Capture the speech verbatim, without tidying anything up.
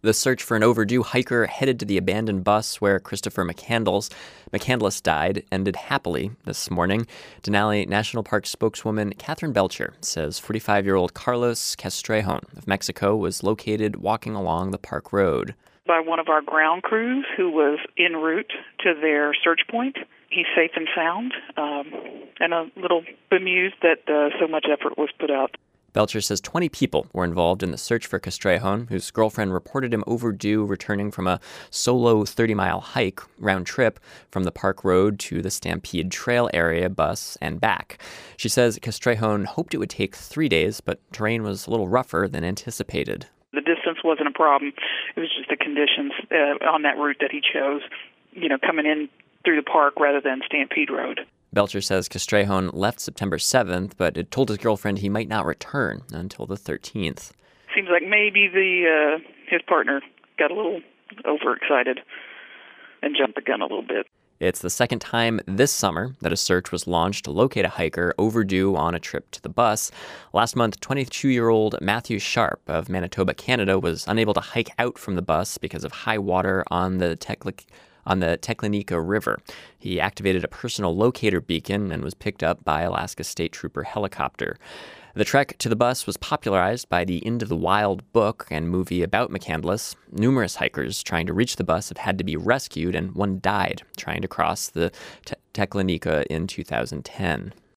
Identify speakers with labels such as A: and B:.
A: The search for an overdue hiker headed to the abandoned bus where Christopher McCandless, McCandless died ended happily this morning. Denali National Park spokeswoman Catherine Belcher says forty-five-year-old Carlos Castrejon of Mexico was located walking along the park road.
B: By one of our ground crews who was en route to their search point. He's safe and sound, um, and a little bemused that uh, so much effort was put out.
A: Belcher says twenty people were involved in the search for Castrejon, whose girlfriend reported him overdue returning from a solo thirty-mile hike round trip from the Park Road to the Stampede Trail area bus and back. She says Castrejon hoped it would take three days, but terrain was a little rougher than anticipated.
B: The distance wasn't a problem. It was just the conditions uh, on that route that he chose, you know, coming in through the park rather than Stampede Road.
A: Belcher says Castrejon left September seventh, but had told his girlfriend he might not return until the thirteenth.
B: Seems like maybe the uh, his partner got a little overexcited and jumped the gun a little bit.
A: It's the second time this summer that a search was launched to locate a hiker overdue on a trip to the bus. Last month, twenty-two-year-old Matthew Sharp of Manitoba, Canada, was unable to hike out from the bus because of high water on the Teklik. on the Teklanika River. He activated a personal locator beacon and was picked up by Alaska State Trooper helicopter. The trek to the bus was popularized by the Into the Wild book and movie about McCandless. Numerous hikers trying to reach the bus have had to be rescued, and one died trying to cross the Te- Teklanika in two thousand ten.